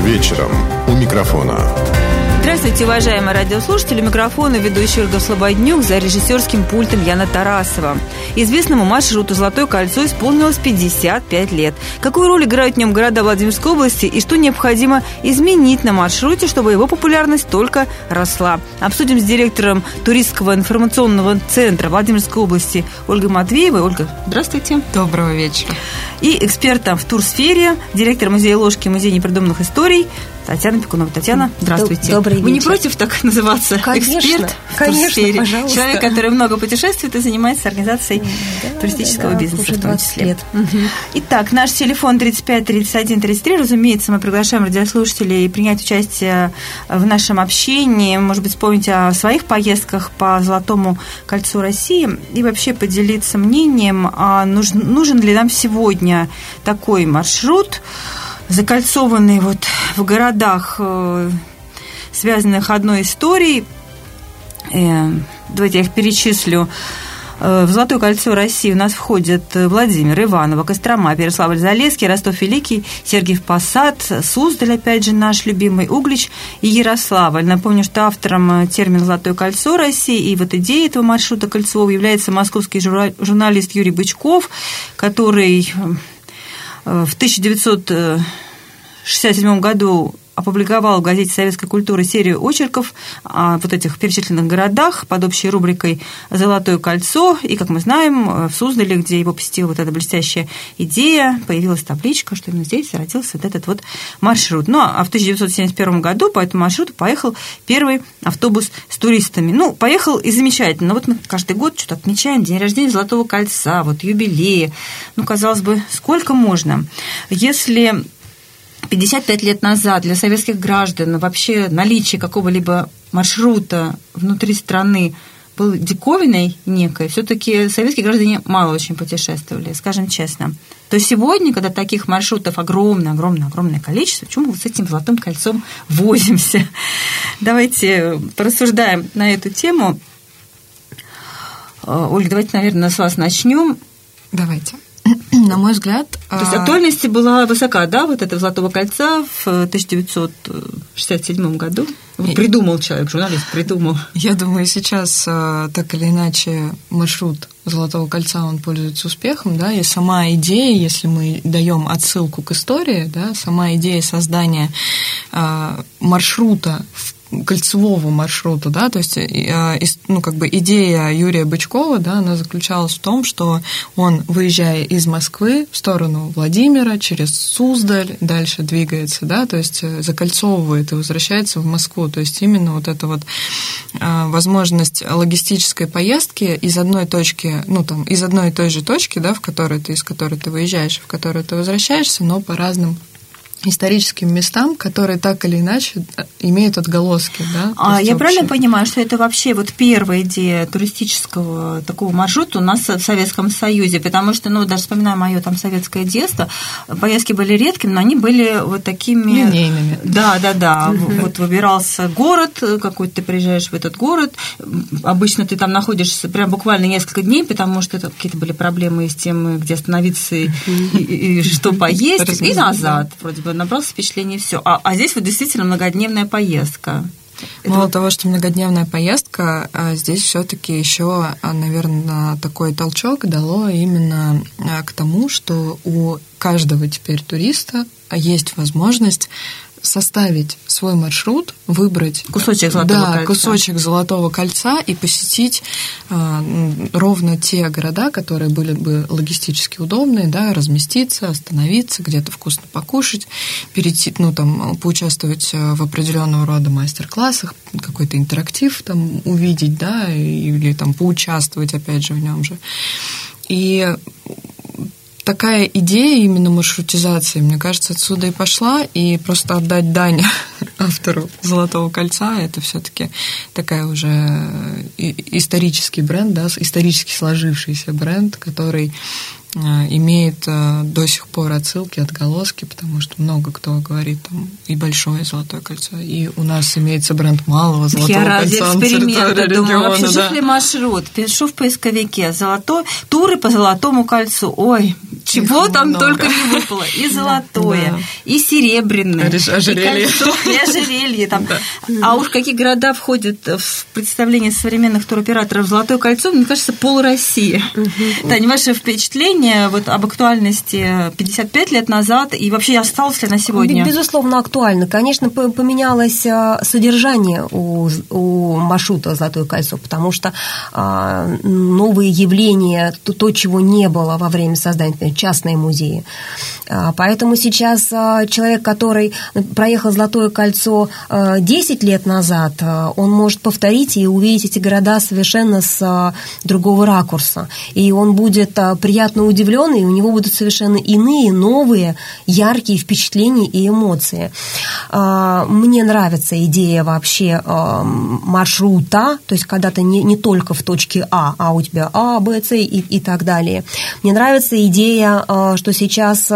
вечером» у микрофона. Здравствуйте, уважаемые радиослушатели. У микрофона ведущий Ольга Слободнюк, за режиссерским пультом Яна Тарасова. Известному маршруту «Золотое кольцо» исполнилось 55 лет. Какую роль играют в нем города Владимирской области и что необходимо изменить на маршруте, чтобы его популярность только росла? Обсудим с директором туристского информационного центра Владимирской области Ольгой Матвеевой. Ольга, здравствуйте. Доброго вечера. И экспертом в турсфере, директор музея Ложки, музея непридуманных историй Татьяна Пекунова. Татьяна, здравствуйте. Добрый вечер. Вы не против так называться? Конечно, Эксперт в турсфере. Пожалуйста. Человек, который много путешествует и занимается организацией туристического бизнеса в том числе. Лет. Итак, наш телефон 35 31 33. Разумеется, мы приглашаем радиослушателей принять участие в нашем общении, может быть, вспомнить о своих поездках по Золотому кольцу России и вообще поделиться мнением, нужен ли нам сегодня такой маршрут, закольцованный вот в городах, связанных одной историей. Давайте я их перечислю. В Золотое кольцо России у нас входят Владимир, Иваново, Кострома, Переславль-Залесский, Ростов-Великий, Сергиев Посад, Суздаль, опять же, наш любимый, Углич и Ярославль. Напомню, что автором термина «Золотое кольцо России» и вот идеей этого маршрута кольцевого является московский журналист Юрий Бычков, который в 1967 году опубликовал в газете «Советская культура» серию очерков о вот этих перечисленных городах под общей рубрикой «Золотое кольцо». И, как мы знаем, в Суздале, где его посетила вот эта блестящая идея, появилась табличка, что именно здесь зародился вот этот вот маршрут. Ну, а в 1971 году по этому маршруту поехал первый автобус с туристами. Ну, поехал и замечательно. Вот мы каждый год что-то отмечаем день рождения Золотого кольца, вот юбилеи. Ну, казалось бы, сколько можно? Если 55 лет назад для советских граждан вообще наличие какого-либо маршрута внутри страны было диковиной некой, все-таки советские граждане мало очень путешествовали, скажем честно. То сегодня, когда таких маршрутов огромное количество, почему мы с этим Золотым кольцом возимся? Давайте порассуждаем на эту тему. Ольга, давайте, наверное, с вас начнем. Давайте. На мой взгляд... То есть актуальность была высока, да, вот этого Золотого кольца в 1967 году? Придумал человек, журналист придумал. Я думаю, сейчас так или иначе маршрут Золотого кольца, он пользуется успехом, да, и сама идея, если мы даем отсылку к истории, да, сама идея создания маршрута, кольцевого маршрута, да, то есть, ну, как бы идея Юрия Бычкова, да, она заключалась в том, что он, выезжая из Москвы в сторону Владимира, через Суздаль, дальше двигается, да, то есть закольцовывает и возвращается в Москву, то есть именно вот эта вот возможность логистической поездки из одной точки, ну, там, из одной и той же точки, да, из которой ты выезжаешь, в которую ты возвращаешься, но по разным историческим местам, которые так или иначе имеют отголоски. Да? Я правильно понимаю, что это вообще вот первая идея туристического такого маршрута у нас в Советском Союзе, потому что, ну, даже вспоминая мое там советское детство, поездки были редкими, но они были вот такими... линейными. Да. Вот выбирался город, какой-то ты приезжаешь в этот город, обычно ты там находишься прям буквально несколько дней, потому что это какие-то были проблемы с тем, где остановиться и что поесть, и назад, вроде бы набрался впечатление, и все. А здесь вот действительно многодневная поездка. Мало того, что многодневная поездка, здесь все-таки еще, наверное, такой толчок дало именно к тому, что у каждого теперь туриста есть возможность составить свой маршрут, выбрать кусочек Золотого кольца и посетить ровно те города, которые были бы логистически удобные, да, разместиться, остановиться, где-то вкусно покушать, перейти, ну, там, поучаствовать в определенного рода мастер-классах, какой-то интерактив там увидеть, да, или там поучаствовать, опять же, в нем же. И такая идея именно маршрутизации, мне кажется, отсюда и пошла, и просто отдать дань автору «Золотого кольца» — это все-таки такая уже исторический бренд, да, исторически сложившийся бренд, который имеет до сих пор отсылки, отголоски, потому что много кто говорит там и большое Золотое кольцо, и у нас имеется бренд малого Золотого кольца на территории региона. Вообще, жив ли маршрут? Пишу в поисковике туры по Золотому кольцу. Ой, чего там только не выпало. И золотое, и серебряное, и кольцо, и ожерелье. Там. А уж какие города входят в представление современных туроператоров «Золотое кольцо», мне кажется, пол России. Таня, ваше впечатление вот об актуальности 55 лет назад и вообще осталось ли на сегодня? Безусловно, актуально. Конечно, поменялось содержание у маршрута «Золотое кольцо», потому что новые явления, то, чего не было во время создания, например, частные музеи. Поэтому сейчас человек, который проехал «Золотое кольцо» 10 лет назад, он может повторить и увидеть эти города совершенно с другого ракурса. И он будет приятно удивлен, и у него будут совершенно иные, новые, яркие впечатления и эмоции. Мне нравится идея вообще маршрута, то есть когда ты не только в точке А у тебя А, Б, С и так далее. Мне нравится идея, что сейчас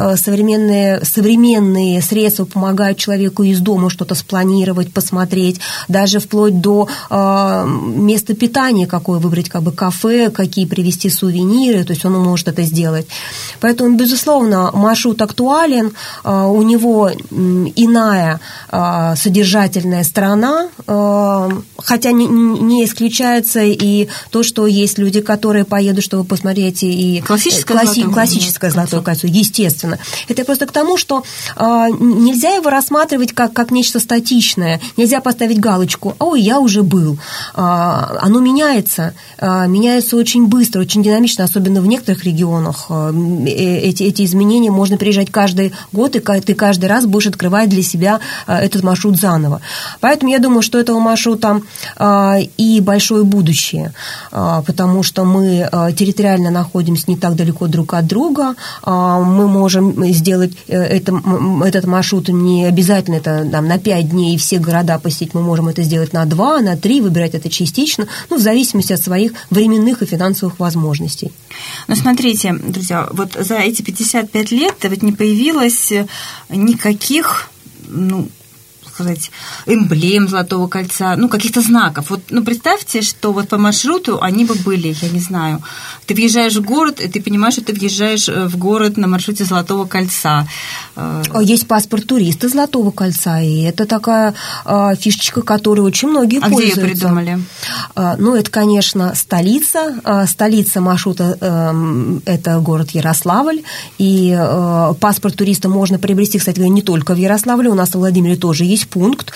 современные средства помогают человеку из дома что-то спланировать, посмотреть, даже вплоть до места питания, какое выбрать, как бы кафе, какие привезти сувениры, то есть он может это сделать. Поэтому, безусловно, маршрут актуален, у него иная содержательная сторона, хотя не исключается и то, что есть люди, которые поедут, чтобы посмотреть и классическое «Золотое кольцо», естественно. Это просто к тому, что нельзя его рассматривать как нечто статичное, нельзя поставить галочку «Ой, я уже был». Оно меняется очень быстро, очень динамично, особенно в некоторых регионах. Эти изменения можно приезжать каждый год, и ты каждый раз будешь открывать для себя этот маршрут заново. Поэтому я думаю, что этого маршрута и большое будущее, потому что мы территориально находимся не так далеко друг от друга, мы можем сделать этот маршрут не обязательно это, на 5 дней и все города посетить, мы можем это сделать на 2, на 3, выбирать это частично, в зависимости от своих временных и финансовых возможностей. Но смотрите, друзья, вот за эти 55 лет ведь не появилось никаких, сказать, эмблем «Золотого кольца», каких-то знаков. Вот, представьте, что вот по маршруту они бы были, я не знаю, ты въезжаешь в город, и ты понимаешь, что ты въезжаешь в город на маршруте «Золотого кольца». Есть паспорт туриста «Золотого кольца», и это такая фишечка, которой очень многие пользуются. Где ее придумали? Это, конечно, столица маршрута – это город Ярославль, и паспорт туриста можно приобрести, кстати говоря, не только в Ярославле, у нас в Владимире тоже есть пункт,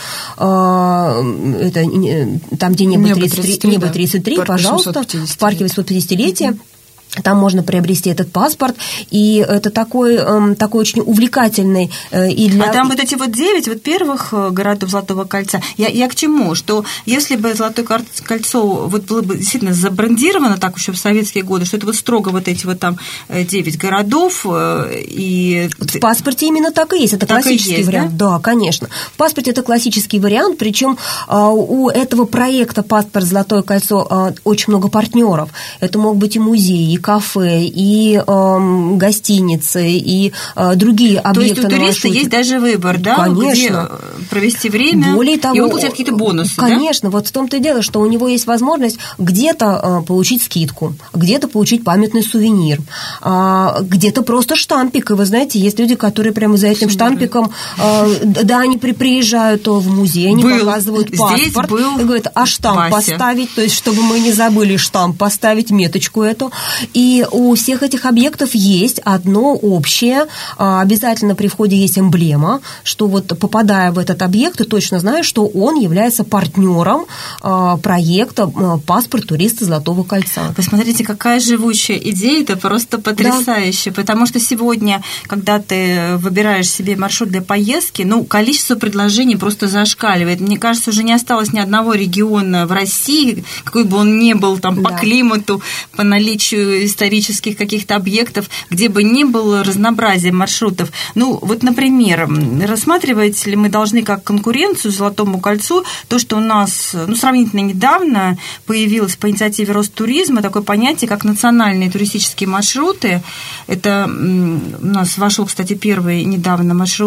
это там, где небо 33, пожалуйста, в парке 850-летия. Там можно приобрести этот паспорт, и это такой очень увлекательный и для... А там вот эти 9 первых городов «Золотого кольца». Я к чему? Что если бы «Золотое кольцо» было бы действительно забрендировано так еще в советские годы, что это строго эти там 9 городов, и... В паспорте именно так и есть, это так классический есть, вариант. Да, конечно. В паспорте это классический вариант, причем у этого проекта «Паспорт «Золотое кольцо» очень много партнеров. Это могут быть и музеи, и кафе, и гостиницы, и другие объекты. То есть у туриста есть даже выбор, да? Конечно. Где провести время, более того, и он получает какие-то бонусы, конечно, да? Вот в том-то и дело, что у него есть возможность где-то получить скидку, где-то получить памятный сувенир, где-то просто штампик. И вы знаете, есть люди, которые прямо за этим штампиком, они приезжают в музей, они показывают паспорт, и говорят, штамп поставить, то есть чтобы мы не забыли штамп поставить, меточку эту. И у всех этих объектов есть одно общее, обязательно при входе есть эмблема, что попадая в этот объект, ты точно знаешь, что он является партнером проекта «Паспорт туриста «Золотого кольца». Посмотрите, какая живучая идея, это просто потрясающе, потому что сегодня, когда ты выбираешь себе маршрут для поездки, количество предложений просто зашкаливает. Мне кажется, уже не осталось ни одного региона в России, какой бы он ни был там по климату, по наличию исторических каких-то объектов, где бы ни было разнообразие маршрутов. Например, рассматриваете ли мы должны как конкуренцию «Золотому кольцу» то, что у нас сравнительно недавно появилось по инициативе Ростуризма такое понятие, как национальные туристические маршруты. Это у нас вошел, кстати, первый недавно маршрут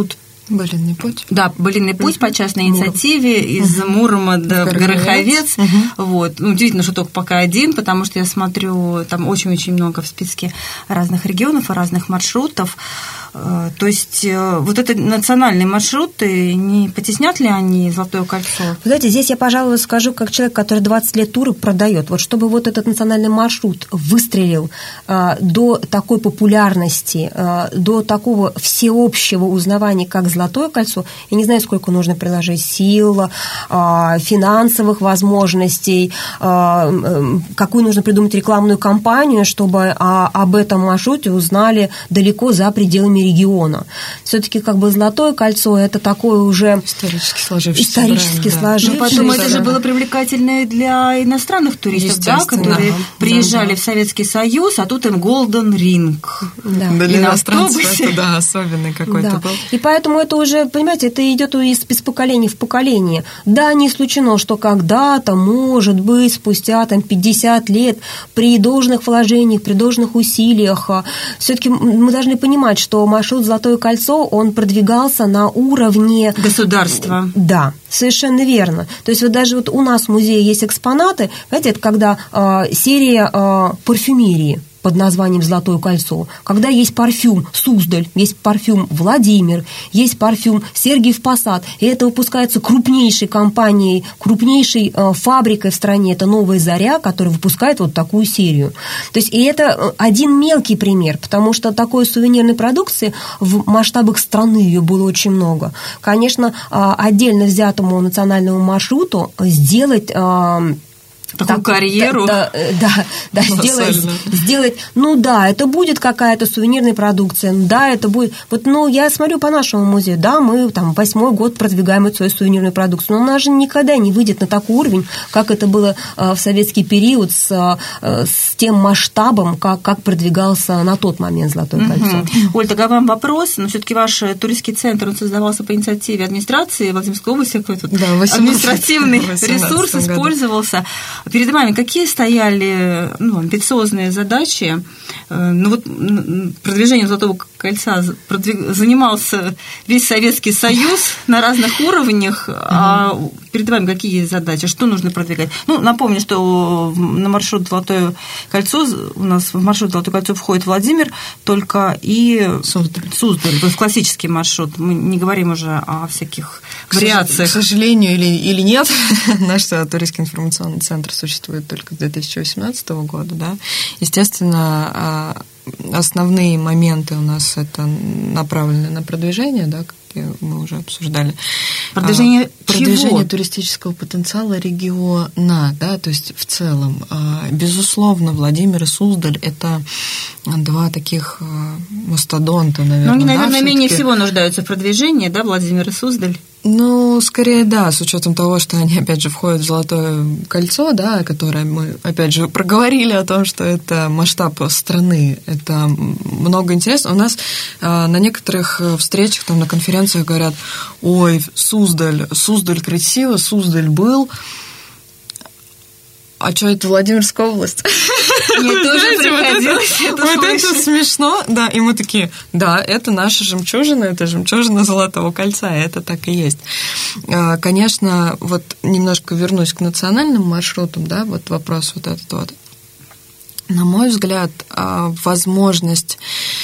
Былинный путь. Да, Былинный путь по частной инициативе из Мурома в Гороховец. Вот. Ну, удивительно, что только пока один, потому что я смотрю, там очень-очень много в списке разных регионов и разных маршрутов. То есть вот это национальные маршруты, не потеснят ли они Золотое кольцо? Знаете, здесь я, пожалуй, скажу, как человек, который 20 лет туры продает. Вот чтобы вот этот национальный маршрут выстрелил до такой популярности, до такого всеобщего узнавания, как Золотое кольцо, я не знаю, сколько нужно приложить сил, финансовых возможностей, какую нужно придумать рекламную кампанию, чтобы об этом маршруте узнали далеко за пределами региона. Все-таки как бы Золотое кольцо – это такое уже исторически сложившийся бренд. Но потом это же было привлекательно для иностранных туристов, да, которые приезжали в Советский Союз, а тут им Golden Ring. Да. Для иностранцев это, особенный какой-то был. И поэтому это уже, понимаете, это идет из поколения в поколение. Да, не исключено, что когда-то, может быть, спустя 50 лет, при должных вложениях, при должных усилиях, все-таки мы должны понимать, что маршрут «Золотое кольцо», он продвигался на уровне государства. Да, совершенно верно. То есть вот даже вот у нас в музее есть экспонаты, знаете, это когда серия парфюмерии под названием «Золотое кольцо», когда есть парфюм Суздаль, есть парфюм Владимир, есть парфюм Сергиев Посад, и это выпускается крупнейшей компанией, крупнейшей фабрикой в стране, это «Новая Заря», которая выпускает вот такую серию. То есть, и это один мелкий пример, потому что такой сувенирной продукции в масштабах страны ее было очень много. Конечно, отдельно взятому национальному маршруту сделать... такую карьеру. Да, сделать, ну да, это будет какая-то сувенирная продукция, да, это будет, вот, ну, я смотрю по нашему музею, да, мы там 8-й год продвигаем эту свою сувенирную продукцию, но она же никогда не выйдет на такой уровень, как это было в советский период с тем масштабом, как продвигался на тот момент Золотое кольцо. Оль, так а вам вопрос, но все-таки ваш туристский центр, он создавался по инициативе администрации Владимирской области, какой-то административный ресурс использовался. Перед вами какие стояли амбициозные задачи? Ну вот продвижением Золотого кольца занимался весь Советский Союз на разных уровнях, а перед вами какие задачи? Что нужно продвигать? Ну, напомню, что на маршрут Золотое кольцо, у нас в маршрут Золотое кольцо входит Владимир, только и Суздаль, то есть классический маршрут. Мы не говорим уже о всяких вариациях. К сожалению или нет, наш туристский информационный центр существует только с 2018 года, да. Естественно, основные моменты у нас это направлены на продвижение, да, как мы уже обсуждали. Продвижение туристического потенциала региона, да, то есть в целом. Безусловно, Владимир и Суздаль – это два таких мастодонта, наверное. Но они, наверное, менее всего нуждаются в продвижении, да, Владимир и Суздаль? Ну, скорее, да, с учетом того, что они, опять же, входят в Золотое кольцо, да, которое мы, опять же, проговорили о том, что это масштаб страны, это много интересного. У нас на некоторых встречах, там, на конференциях говорят: ой, Суздаль красиво, Суздаль был. А что, это Владимирская область? Мне тоже приходилось это слышать. Это смешно, да, и мы такие: да, это наша жемчужина, это жемчужина Золотого кольца, это так и есть. Конечно, вот немножко вернусь к национальным маршрутам, да, вот вопрос вот этот вот. На мой взгляд, возможность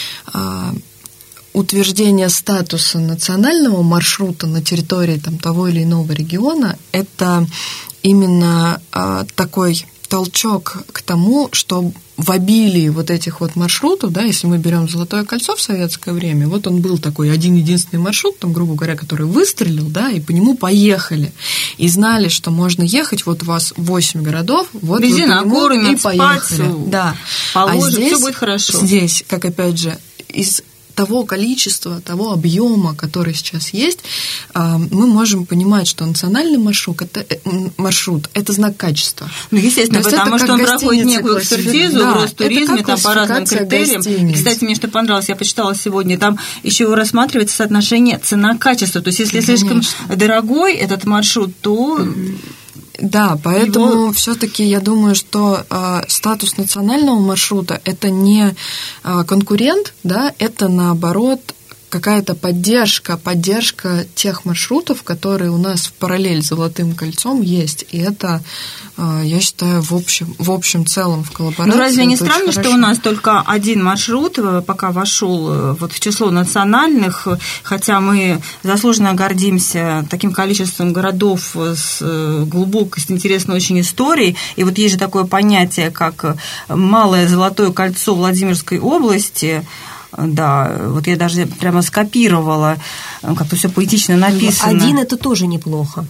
утверждения статуса национального маршрута на территории там, того или иного региона – это именно такой толчок к тому, что в обилии вот этих вот маршрутов, да, если мы берем Золотое кольцо в советское время, вот он был такой один-единственный маршрут, там, грубо говоря, который выстрелил, да, и по нему поехали. И знали, что можно ехать, вот у вас 8 городов, вот везде вы по нему и поехали. Да. А здесь, все будет хорошо. Здесь, как опять же, из того количества, того объема, который сейчас есть, мы можем понимать, что национальный маршрут – это знак качества. Ну, естественно, потому что он проходит некую экспертизу в Ростуризме, там по разным критериям. Кстати, мне что понравилось, я почитала сегодня, там еще рассматривается соотношение цена-качество. То есть, если слишком дорогой этот маршрут, то... Да, поэтому все-таки я думаю, что статус национального маршрута – это не конкурент, да, это наоборот какая-то поддержка тех маршрутов, которые у нас в параллель с Золотым кольцом есть. И это, я считаю, в общем целом в коллаборации. Ну, разве не странно, что у нас только один маршрут пока вошел вот в число национальных, хотя мы заслуженно гордимся таким количеством городов с глубокой, с интересной очень историей. И вот есть же такое понятие, как Малое Золотое кольцо Владимирской области. Да, вот я даже прямо скопировала, как-то все поэтично написано. Один – это тоже неплохо.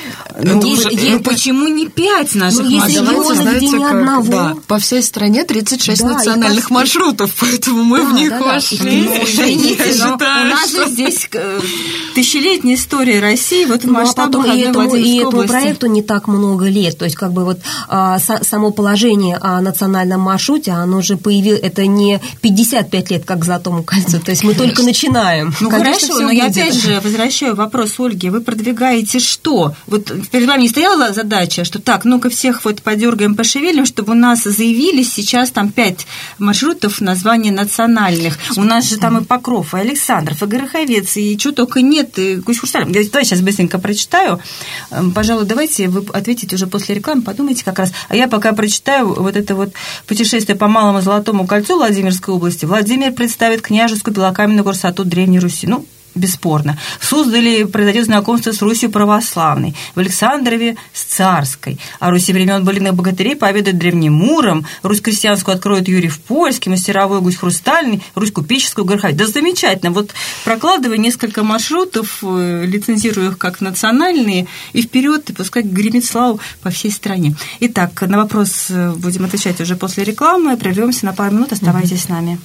Почему не 5 наших маршрутов? Где ни одного. Да, по всей стране 36 национальных маршрутов, поэтому мы в них вошли. Извините, но у нас же здесь тысячелетняя история России вот в масштабах одной Владимирской области. И этому проекту не так много лет. То есть, как бы вот само положение о национальном маршруте, оно же появилось, это не 55 лет, как к Золотому кольцу. То есть, мы только начинаем. Ну, хорошо, но я опять же возвращаю вопрос Ольге. Вы продвигаете что? Вот перед вами не стояла задача, что так, ну-ка всех вот подергаем, пошевелим, чтобы у нас заявились сейчас там 5 маршрутов названий национальных. У нас же там и Покров, и Александров, и Гороховец, и чего только нет, и Гусь-Хрусталев. Давай сейчас быстренько прочитаю. Пожалуй, давайте вы ответите уже после рекламы, подумайте как раз. А я пока прочитаю вот это вот путешествие по Малому Золотому кольцу Владимирской области. Владимир представит княжескую белокаменную красоту Древней Руси. Ну, бесспорно. В Суздале произойдет знакомство с Русью православной, в Александрове с царской. О Руси времен былинных богатырей поведают Древним Муром, Русь крестьянскую откроет Юрьев Польский, мастеровой Гусь Хрустальный, Русь купеческую Гороховец. Да замечательно. Вот прокладывая несколько маршрутов, лицензируя их как национальные, и вперед, и пускай гремит славу по всей стране. Итак, на вопрос будем отвечать уже после рекламы. Прервемся на пару минут. Оставайтесь с нами.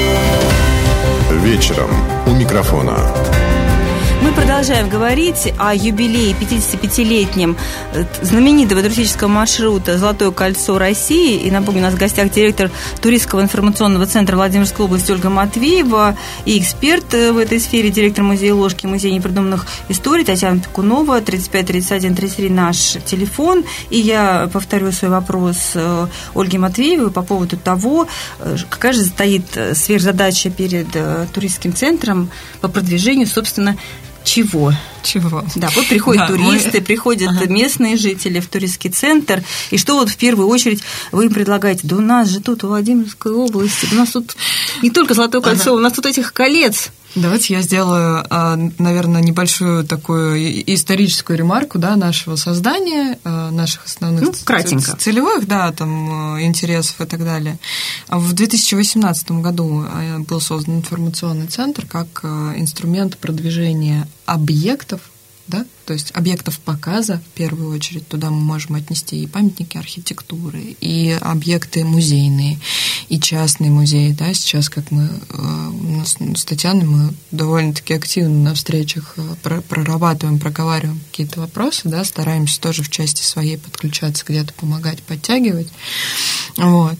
Вечером у микрофона. Мы продолжаем говорить о юбилее 55-летнем знаменитого туристического маршрута «Золотое кольцо России». И напомню, у нас в гостях директор туристского информационного центра Владимирской области Ольга Матвеева и эксперт в этой сфере, директор музея Ложки, музея непридуманных историй Татьяна Пекунова. 35 31 33 наш телефон. И я повторю свой вопрос Ольге Матвеевой по поводу того, какая же стоит сверхзадача перед туристским центром по продвижению, собственно, чего? Да, вот приходят туристы, приходят местные жители в туристский центр, и что вот в первую очередь вы им предлагаете? Да у нас же тут, в Владимирской области, у нас тут не только Золотое кольцо, у нас тут этих колец. Давайте я сделаю, наверное, небольшую такую историческую ремарку, да, нашего создания, наших основных целевых, да, там, интересов и так далее. В 2018 году был создан информационный центр как инструмент продвижения объектов, да, то есть объектов показа, в первую очередь, туда мы можем отнести и памятники архитектуры, и объекты музейные, и частные музеи, да, сейчас, как мы с Татьяной, мы довольно-таки активно на встречах прорабатываем, проговариваем какие-то вопросы, да, стараемся тоже в части своей подключаться, где-то помогать, подтягивать, вот,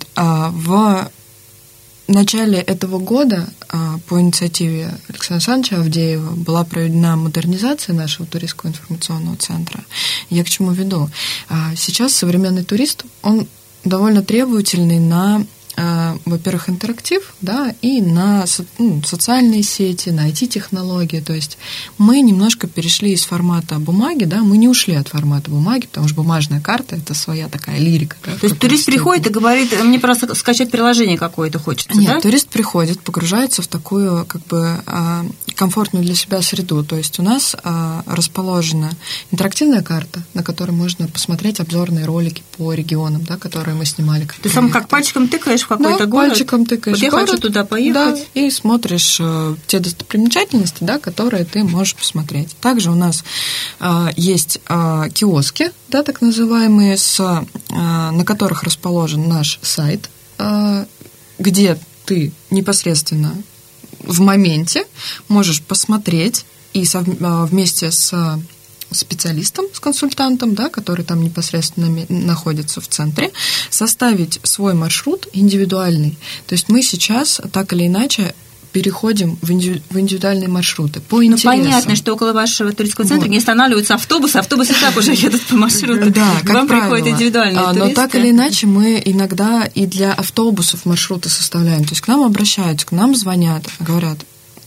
в начале этого года по инициативе Александра Александровича Авдеева была проведена модернизация нашего туристского информационного центра. Я к чему веду? Сейчас современный турист, он довольно требовательный на, во-первых, интерактив, да, и на социальные сети, на IT-технологии. То есть мы немножко перешли из формата бумаги, да, мы не ушли от формата бумаги, потому что бумажная карта – это своя такая лирика. Да, то есть турист приходит и говорит, мне просто скачать приложение какое-то хочется, Нет, да? Турист приходит, погружается в такую как бы комфортную для себя среду. То есть у нас расположена интерактивная карта, на которой можно посмотреть обзорные ролики по регионам, да, которые мы снимали. Ты сам как пальчиком тыкаешь в какой-то город? Пальчиком тыкаешь вот я город, хочу туда поехать. Да, и смотришь те достопримечательности, да, которые ты можешь посмотреть. Также у нас есть киоски, да, так называемые, на которых расположен наш сайт, где ты непосредственно в моменте можешь посмотреть и вместе с специалистом, с консультантом, да, который там непосредственно находится в центре, составить свой маршрут индивидуальный. То есть мы сейчас так или иначе переходим в индивидуальные маршруты по интересам. Ну, понятно, что около вашего туристского центра не останавливаются автобусы и так уже едут по маршруту. Да, к вам приходят индивидуальные туристы. Но так или иначе мы иногда и для автобусов маршруты составляем. То есть к нам обращаются, к нам звонят, говорят,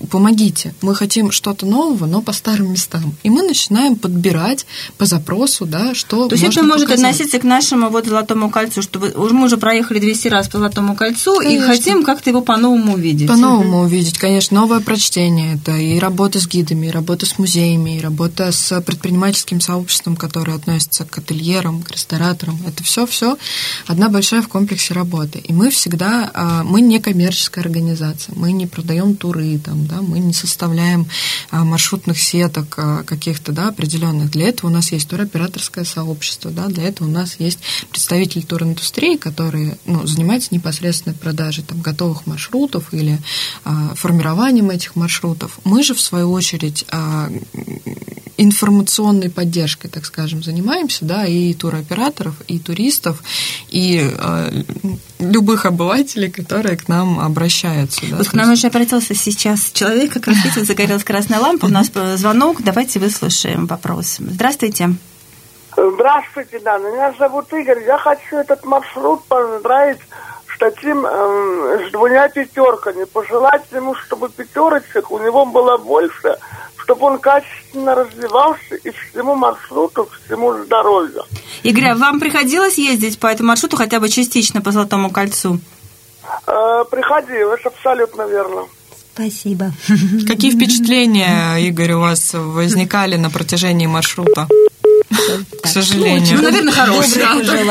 помогите, мы хотим что-то нового, но по старым местам. И мы начинаем подбирать по запросу, да, что то есть можно это может показать. относиться к нашему вот Золотому кольцу, что мы уже проехали 200 раз по Золотому кольцу, конечно, и хотим как-то его по-новому увидеть. По-новому увидеть, конечно, новое прочтение. Это и работа с гидами, и работа с музеями, и работа с предпринимательским сообществом, которое относится к ательерам, к рестораторам. Это все одна большая в комплексе работы. И мы всегда, мы не коммерческая организация, мы не продаем туры, там, да, мы не составляем маршрутных сеток каких-то, да, определенных. Для этого у нас есть туроператорское сообщество, да, для этого у нас есть представители туриндустрии, которые занимаются непосредственной продажей там, готовых маршрутов или формированием этих маршрутов. Мы же, в свою очередь, информационной поддержкой, так скажем, занимаемся, да, и туроператоров, и туристов, и любых обывателей, которые к нам обращаются. Да, вот к нам уже обратился сейчас человек, как раз видите, загорелась красная лампа, у нас звонок, давайте выслушаем вопрос. Здравствуйте. Здравствуйте, да, меня зовут Игорь, я хочу этот маршрут поздравить с таким, с 2 пятерками, пожелать ему, чтобы пятерочек у него было больше, чтобы он качественно развивался и всему маршруту, всему здоровью. Игорь, а вам приходилось ездить по этому маршруту хотя бы частично по Золотому кольцу? Приходилось, абсолютно верно. Спасибо. Какие впечатления, Игорь, у вас возникали на протяжении маршрута? К сожалению. Наверное, хорошее.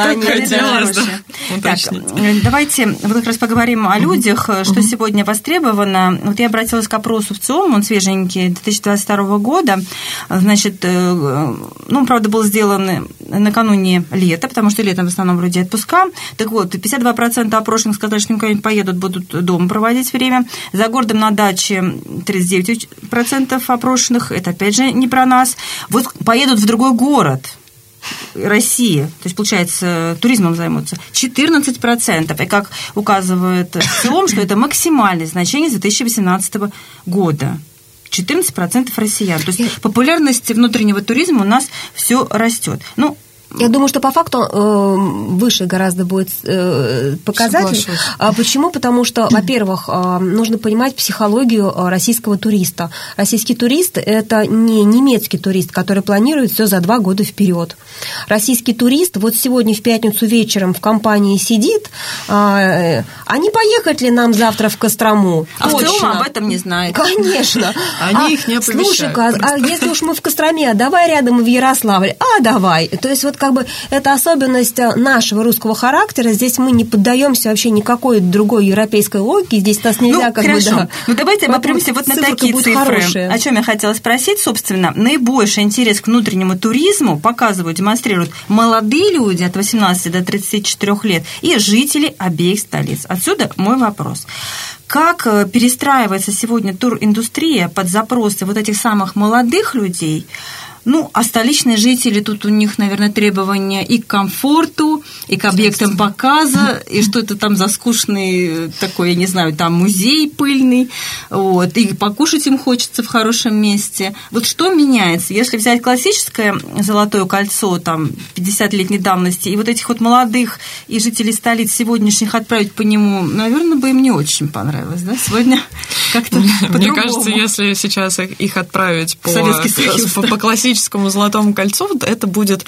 Так, давайте вот как раз поговорим о людях, что сегодня востребовано. Вот я обратилась к опросу в ЦИОМ, он свеженький, 2022 года. Значит, правда, был сделан накануне лета, потому что летом в основном люди отпуска. Так вот, 52% опрошенных сказали, что никуда не поедут, будут дома проводить время. За городом на даче 39% опрошенных, это опять же не про нас. Вот поедут в другой город России, то есть, получается, туризмом займутся 14%. И как указывает ЦИОМ, что это максимальное значение с 2018 года. 14% россиян. То есть популярность внутреннего туризма у нас все растет. Я думаю, что по факту выше гораздо будет показатель. Соглашусь. Почему? Потому что, во-первых, нужно понимать психологию российского туриста. Российский турист – это не немецкий турист, который планирует все за 2 года вперед. Российский турист вот сегодня в пятницу вечером в компании сидит, а не поехать ли нам завтра в Кострому? А в ЦИОМ об этом не знает. Конечно. Они их не оповещают. Слушай-ка, а если уж мы в Костроме, давай рядом в Ярославль. Давай. То есть вот как бы это особенность нашего русского характера. Здесь мы не поддаемся вообще никакой другой европейской логике. Здесь нас нельзя хорошо. Давайте обопремся вот на такие цифры. Хорошие. О чем я хотела спросить, собственно, наибольший интерес к внутреннему туризму показывают, демонстрируют молодые люди от 18 до 34 лет и жители обеих столиц. Отсюда мой вопрос. Как перестраивается сегодня туриндустрия под запросы вот этих самых молодых людей? А столичные жители, тут у них, наверное, требования и к комфорту, и к объектам показа, и что это там за скучный такой, я не знаю, там музей пыльный, вот, и покушать им хочется в хорошем месте. Вот что меняется? Если взять классическое Золотое кольцо, там, 50-летней давности, и вот этих вот молодых и жителей столиц сегодняшних отправить по нему, наверное, бы им не очень понравилось, да? Сегодня как-то по-другому. Мне кажется, если сейчас их отправить по классическому Золотому кольцу, это будет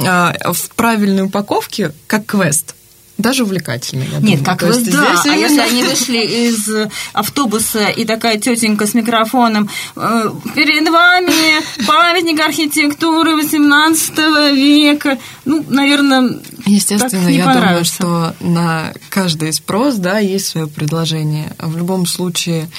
в правильной упаковке как квест. Даже увлекательный, я думаю. Нет, как вы, да. А если они вышли из автобуса, и такая тетенька с микрофоном: перед вами памятник архитектуры XVIII века. Наверное, естественно, так не я понравится. думаю, что на каждый спрос, да, есть свое предложение. В любом случае,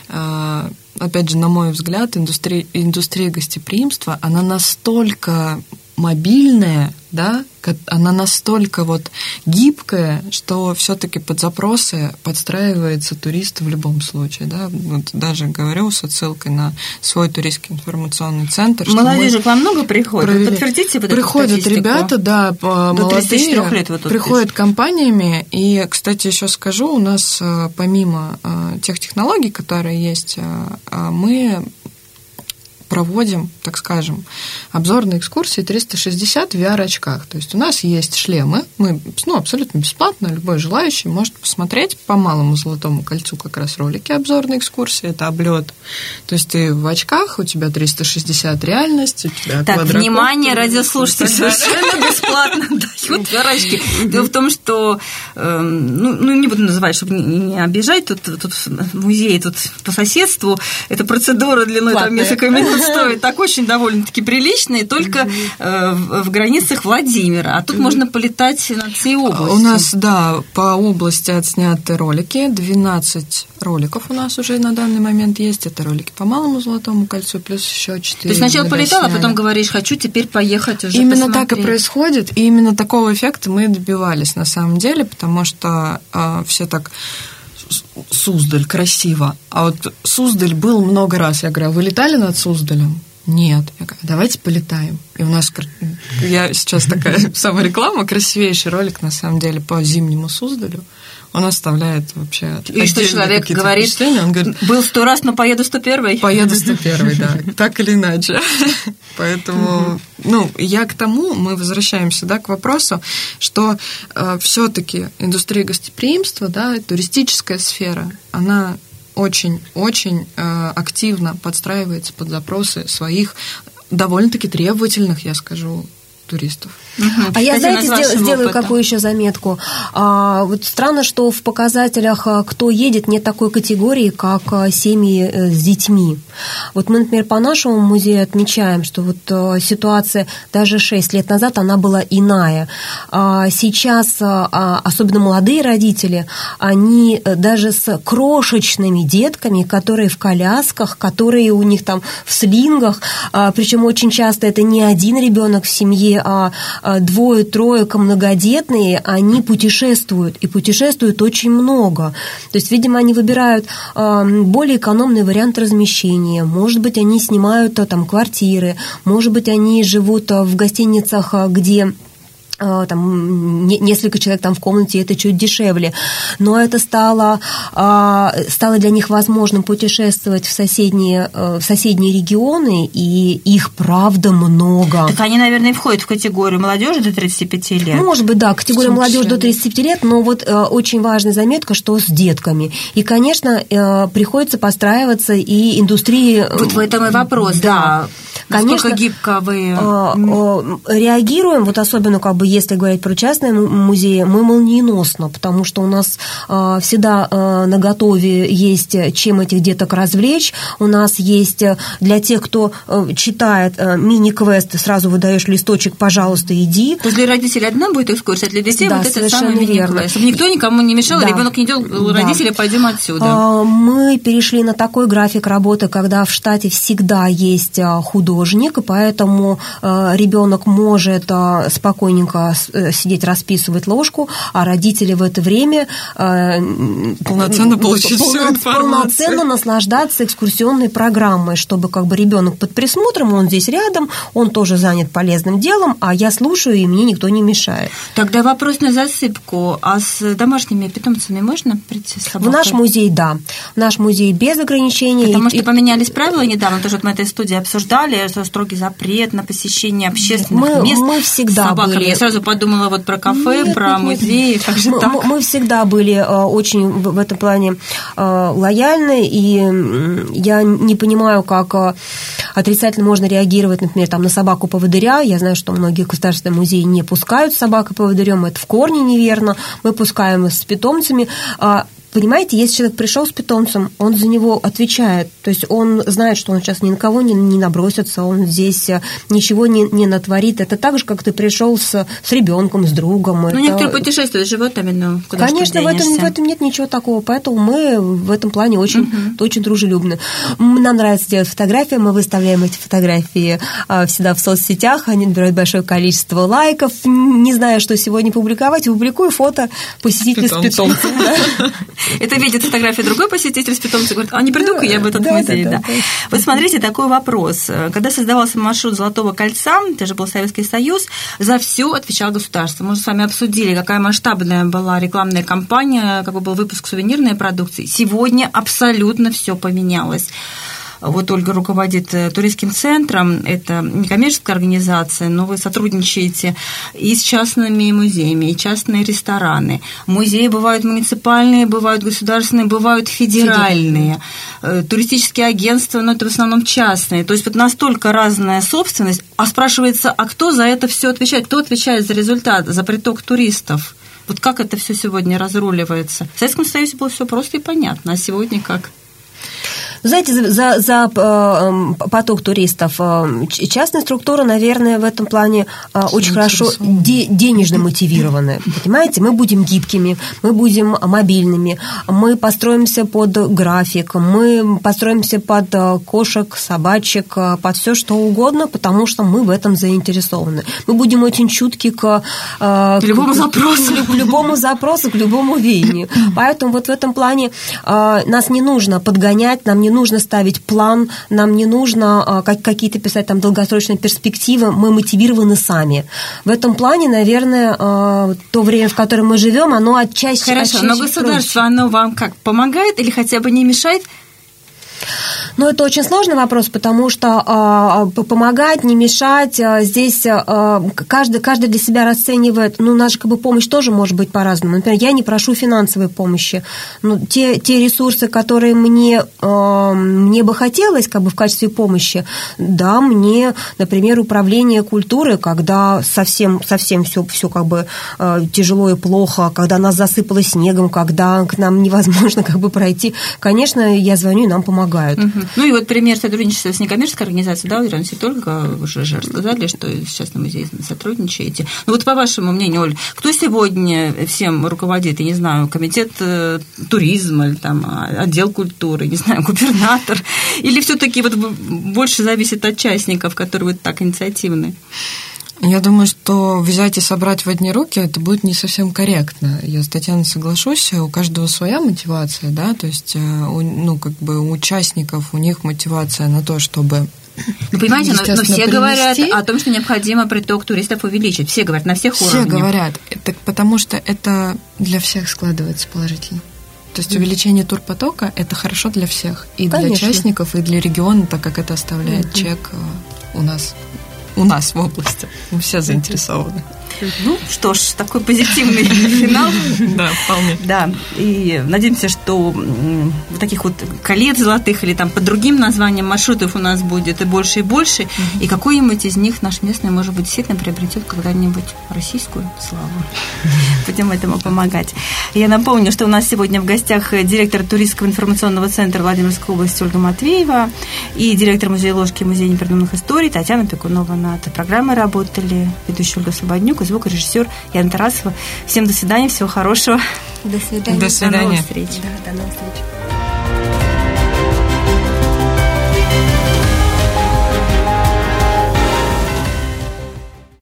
опять же, на мой взгляд, индустрия гостеприимства, она настолько мобильная, да, она настолько вот гибкая, что все-таки под запросы подстраивается турист в любом случае, да. Вот даже говорю с отсылкой на свой туристский информационный центр. Молодежи к вам много приходят? Подтвердите вот эту приходят статистику? Ребята, да, молодые, лет вот приходят компаниями. И, кстати, еще скажу, у нас помимо тех технологий, которые есть, мы проводим, так скажем, обзорные экскурсии 360 в VR-очках. То есть у нас есть шлемы, мы абсолютно бесплатно, любой желающий может посмотреть по Малому Золотому кольцу как раз ролики обзорной экскурсии, это облет. То есть ты в очках, у тебя 360 реальность, у тебя квадрокоптер. Внимание, радиослушатели, совершенно бесплатно дают VR-очки. Дело в том, что, не буду называть, чтобы не обижать, тут в музее, тут по соседству, эта процедура длиной там несколько минут стоит, так очень довольно-таки прилично, и только в границах Владимира. А тут можно полетать над всей областью. У нас, да, по области отсняты ролики, 12 роликов у нас уже на данный момент есть. Это ролики по Малому Золотому кольцу, плюс еще 4. То есть сначала полетала, а потом говоришь, хочу теперь поехать уже именно посмотреть. Так и происходит, и именно такого эффекта мы добивались на самом деле, потому что все так... Суздаль, красиво. А вот Суздаль был много раз. Я говорю, а вы летали над Суздалем? Нет. Я говорю, давайте полетаем. И у нас, я сейчас такая самореклама, красивейший ролик, на самом деле, по зимнему Суздалю. Он оставляет вообще... И что человек говорит, он говорит, был 100 раз, но поеду 101-й. Поеду 101-й, да, так или иначе. Поэтому, я к тому, мы возвращаемся, да, к вопросу, что все-таки индустрия гостеприимства, да, туристическая сфера, она очень-очень активно подстраивается под запросы своих довольно-таки требовательных, я скажу, туристов. А я, знаете, сделаю какую еще заметку. Вот странно, что в показателях «кто едет» нет такой категории, как семьи с детьми. Вот мы, например, по нашему музею отмечаем, что вот ситуация даже 6 лет назад, она была иная. Сейчас, особенно молодые родители, они даже с крошечными детками, которые в колясках, которые у них там в слингах, причем очень часто это не один ребенок в семье, а 2-3 многодетные, они путешествуют, и путешествуют очень много. То есть, видимо, они выбирают более экономный вариант размещения. Может быть, они снимают там квартиры, может быть, они живут в гостиницах, где... там несколько человек там в комнате, это чуть дешевле. Но это стало для них возможным путешествовать в соседние регионы, и их, правда, много. Так они, наверное, входят в категорию молодежи до 35 лет. Может быть, да, категория молодежи до 35 лет, но вот очень важная заметка, что с детками. И, конечно, приходится подстраиваться и индустрии... Вот в этом и вопрос, да. Насколько гибко вы... Реагируем, вот особенно если говорить про частные музеи, мы молниеносно, потому что у нас всегда наготове есть чем этих деток развлечь. У нас есть для тех, кто читает мини-квест, сразу выдаешь листочек, пожалуйста, иди. То есть для родителей одна будет экскурсия, а для детей да, вот это самый мини-квест. Чтобы никто никому не мешал, да. Ребенок не идет, родители пойдем отсюда. Мы перешли на такой график работы, когда в штате всегда есть художник, и поэтому ребенок может спокойненько сидеть, расписывать ложку, а родители в это время полноценно получить всю информацию. Полноценно наслаждаться экскурсионной программой, чтобы ребенок под присмотром, он здесь рядом, он тоже занят полезным делом, а я слушаю, и мне никто не мешает. Тогда вопрос на засыпку. А с домашними питомцами можно прийти с собакой? В наш музей, да. В наш музей без ограничений. Потому что поменялись правила недавно, тоже мы этой студии обсуждали, строгий запрет на посещение общественных мест. Мы всегда были... Я сразу подумала про кафе, про музеи. Как же так? Мы всегда были очень в этом плане лояльны, и я не понимаю, как отрицательно можно реагировать, например, на собаку-поводыря. Я знаю, что многие государственные музеи не пускают собаку-поводырем, это в корне неверно. Мы пускаем с питомцами. Понимаете, если человек пришел с питомцем, он за него отвечает. То есть он знает, что он сейчас ни на кого не набросится, он здесь ничего не натворит. Это так же, как ты пришел с ребенком, с другом. Некоторые путешествуют с животными, но куда конечно, в этом нет ничего такого. Поэтому мы в этом плане очень дружелюбны. Нам нравится делать фотографии, мы выставляем эти фотографии всегда в соцсетях, они набирают большое количество лайков. Не знаю, что сегодня публиковать, публикую фото посетителя с питомцем. Это видит фотографию другой посетитель с питомцем, говорит, а не приду-ка я в этот музей. Да. Вот смотрите, такой вопрос. Когда создавался маршрут Золотого кольца, это же был Советский Союз, за все отвечало государство. Мы же с вами обсудили, какая масштабная была рекламная кампания, какой был выпуск сувенирной продукции. Сегодня абсолютно все поменялось. Вот Ольга руководит туристским центром, это некоммерческая организация, но вы сотрудничаете и с частными музеями, и частные рестораны. Музеи бывают муниципальные, бывают государственные, бывают федеральные. Туристические агентства, но это в основном частные. То есть вот настолько разная собственность. А спрашивается, а кто за это все отвечает? Кто отвечает за результат, за приток туристов? Вот как это все сегодня разруливается? В Советском Союзе было все просто и понятно, а сегодня как? Знаете, за поток туристов частные структуры, наверное, в этом плане очень хорошо денежно мотивированы. Понимаете, мы будем гибкими, мы будем мобильными, мы построимся под график, мы построимся под кошек, собачек, под все что угодно, потому что мы в этом заинтересованы. Мы будем очень чутки к любому запросу, к любому веянию. Поэтому вот в этом плане нас не нужно подгонять, нам не нужно ставить план, нам не нужно какие-то писать там долгосрочные перспективы, мы мотивированы сами. В этом плане, наверное, то время, в котором мы живем, оно отчасти... Хорошо, но государство, оно вам как, помогает или хотя бы не мешает? Ну, это очень сложный вопрос, потому что помогать, не мешать, здесь каждый для себя расценивает, ну, наша как бы помощь тоже может быть по-разному. Например, я не прошу финансовой помощи, но те ресурсы, которые мне бы хотелось как бы в качестве помощи, да, мне, например, управление культуры, когда совсем все как бы тяжело и плохо, когда нас засыпало снегом, когда к нам невозможно как бы пройти, конечно, я звоню, и нам помогают. Ну и вот пример сотрудничества с некоммерческой организацией, да, Ирина Светольга, вы уже рассказали, что с частным музеем сотрудничаете. Ну вот по вашему мнению, Оль, кто сегодня всем руководит, я не знаю, комитет туризма, или там отдел культуры, не знаю, губернатор, или все-таки вот больше зависит от участников, которые вот так инициативны? Я думаю, что взять и собрать в одни руки, это будет не совсем корректно. Я с Татьяной соглашусь, у каждого своя мотивация, да, то есть, ну, как бы у участников, у них мотивация на то, чтобы... Ну, понимаете, но все говорят о том, что необходимо приток туристов увеличить. Все говорят, на всех уровнях. Все говорят, потому что это для всех складывается положительно. То есть увеличение турпотока – это хорошо для всех. И Конечно. Для участников, и для региона, так как это оставляет чек у нас в области. Мы все заинтересованы. Ну, что ж, такой позитивный финал. Да, вполне. Да, и надеемся, что таких вот колец золотых или там под другим названием маршрутов у нас будет и больше, и больше. И какой-нибудь из них наш местный, может быть, действительно приобретет когда-нибудь российскую славу. Будем этому помогать. Я напомню, что у нас сегодня в гостях директор туристского информационного центра Владимирской области Ольга Матвеева и директор музея Ложки, музея непридуманных историй Татьяна Пекунова. Над программой работали ведущая Ольга Слободнюк и звукорежиссер Яна Тарасова. Всем до свидания, всего хорошего. До свидания. До свидания. До новых встреч. Да, до новых встреч.